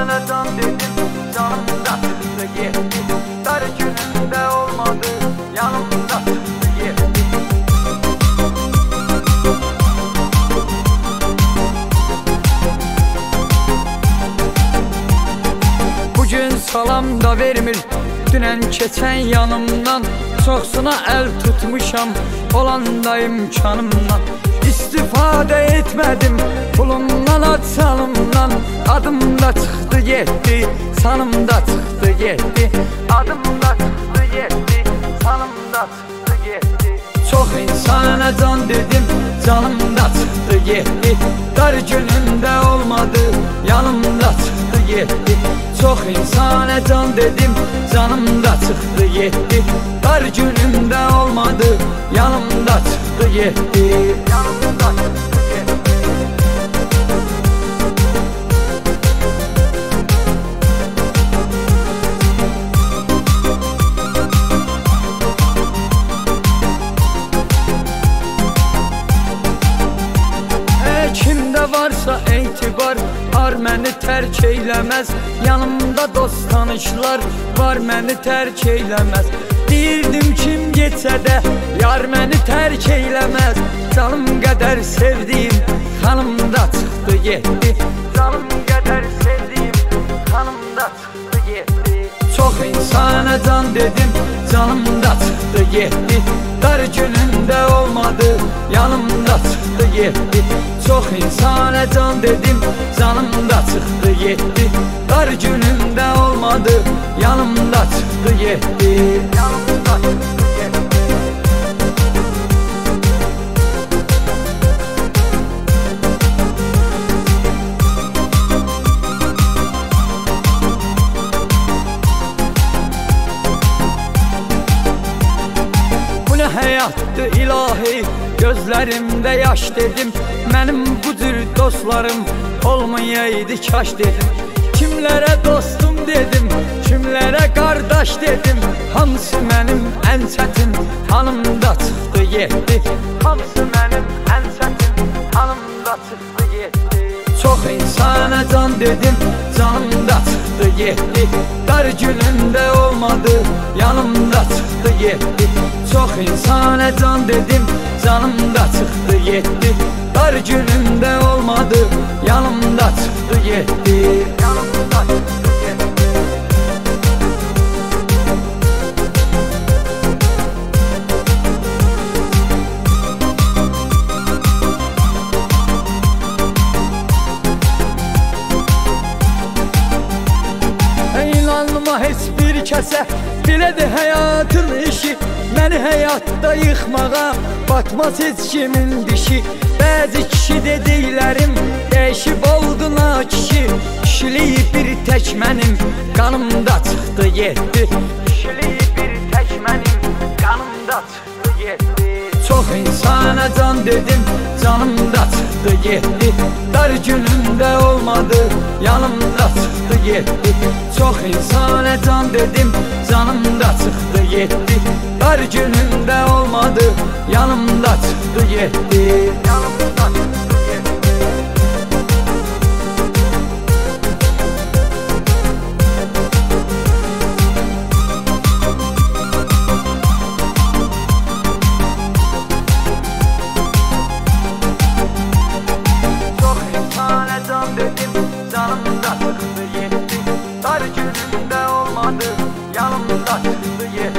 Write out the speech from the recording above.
insana can dedim, canımda çıktı gitti. Dar günümde olmadı, yanımda çıktı gitti. Bugün salam da vermir, dünən keçən yanımdan. Çoxsuna el tutmuşam, olanda imkanımdan. İstifadə etmədim pulumdan, açalımdan. Adım da çıxdı getdi, sanım da çıxdı getdi. Adım da çıxdı getdi, sanım da çıxdı getdi. Çox insana can dedim, canım da çıxdı getdi. Dar günümdə olmadı, yanımda çıxdı getdi. Çox insana can dedim, canım da çıxdı getdi. Dar günümdə olmadı, yanımda çıxdı getdi. Yanımda çıxdı getdi. Kimdə varsa etibar, ar məni tərk eyləməz. Yanımda dost tanışlar var, məni tərk eyləməz. Deyirdim kim getsə də yar məni tərk eyləməz. Canım qədər sevdiyim xanım da çıxdı getdi. Canım qədər sevdiyim xanım da çıxdı getdi. Çox insana can dedim, canım da çıxdı getdi. Dar günümdə olmadı, yanımda çıxdı getdi. Çox insana can dedim, canım da çıxdı getdi. Dar günümdə olmadı, yanımda çıxdı getdi. Yanımda çıxdı getdi. Bu nə həyatdır ilahi, gözlərimdə yaş dedim. Mənim bu cür dostlarım olmayaydı kaş dedim. Kimlərə dostum dedim, kimlərə qardaş dedim. Hamısı mənim ən çətin hanımda çıxdı getdi. Hamısı mənim ən çətin hanımda çıxdı getdi. Çox insana can dedim, canımda çıxdı getdi. Dar günümdə olmadı, yanımda çıxdı getdi. Çox insana can dedim, canımda çıxdı getdi. Dar günümdə olmadı, yanımda çıxdı getdi. Yanımda çıxdı getdi. İnanma heç bir kəsə, belədir həyatın işi. Məni həyatda yıxmağa batmaz heç kimin dişi. Bəzi kişi dediklərim dəyişib oldu nakişi. Kişiliyi bir tək mənim qanımda çıxdı getdi. Kişiliyi bir tək mənim qanımda çıxdı getdi. Çox insana can dedim, canımda çıxdı getdi. Dar günümdə olmadı, yanımda çıxdı getdi. Çox insana can dedim, canımda çıxdı getdi. Dar günümdə olmadı, yanımda çıxdı getdi. Yanımda çıxdı getdi. Çox insana can dedim, canımda çıxdı getdi. Dar günümdə olmadı, yanımda çıxdı getdi.